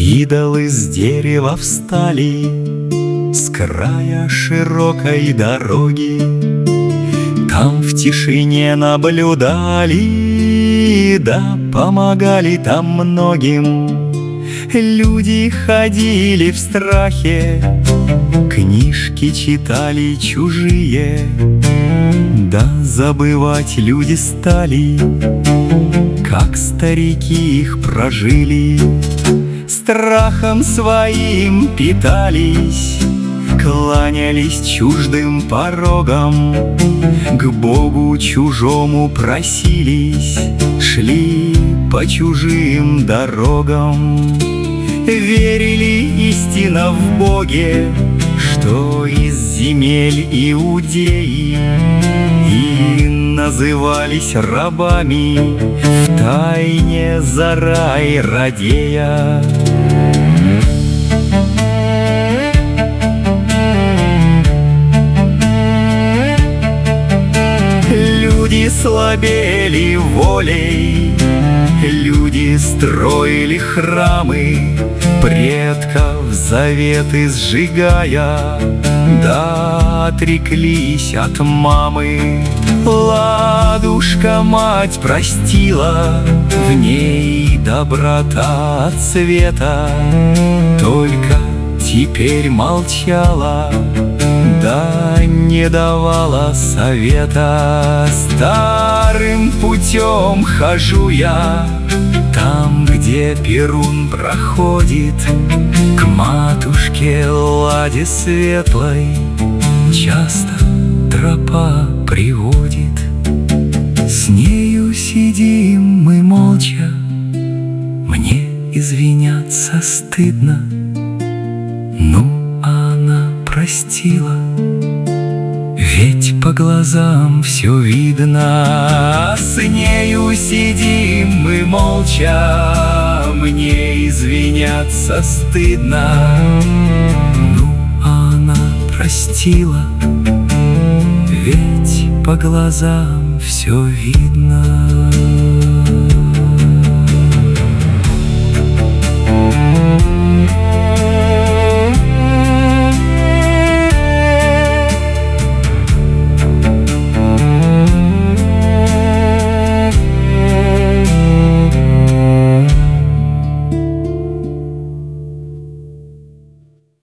Идолы с дерева встали с края широкой дороги. Там в тишине наблюдали, да помогали там многим. Люди ходили в страхе, книжки читали чужие. Да забывать люди стали, как старики их прожили. Страхом своим питались, кланялись чуждым порогам, к Богу чужому просились, шли по чужим дорогам. Верили истинно в Боге, что из земель иудеи, и назывались рабами, втайне за рай радея. Люди слабели волей, люди строили храмы, предков заветы сжигая, да отреклись от мамы. Ладушка мать простила, в ней доброта от света, только теперь молчала, да не давала совета. Старым путем хожу я, там, где Перун проходит, к матушке Ладе светлой часто тропа приводит. С нею сидим мы молча, мне извиняться стыдно, ну, а она простила, ведь по глазам все видно. С нею сидим мы молча, мне извиняться стыдно, ну, а она простила, ведь по глазам все видно.